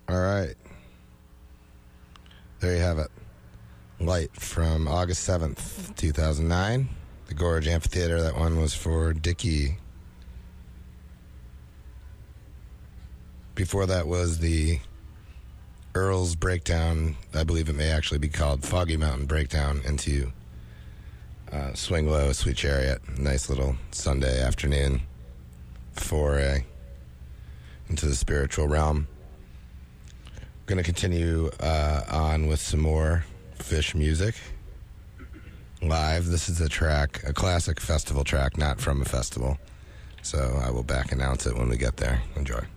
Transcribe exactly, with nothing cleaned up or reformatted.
All right. There you have it. Light from August seventh, two thousand nine. The Gorge Amphitheater. That one was for Dickie. Before that was the Earl's Breakdown. I believe it may actually be called Foggy Mountain Breakdown into uh, Swing Low, Sweet Chariot. Nice little Sunday afternoon foray into the spiritual realm. Going to continue uh, on with some more Fish music live. This is a track, a classic festival track, not from a festival. So I will back announce it when we get there. Enjoy.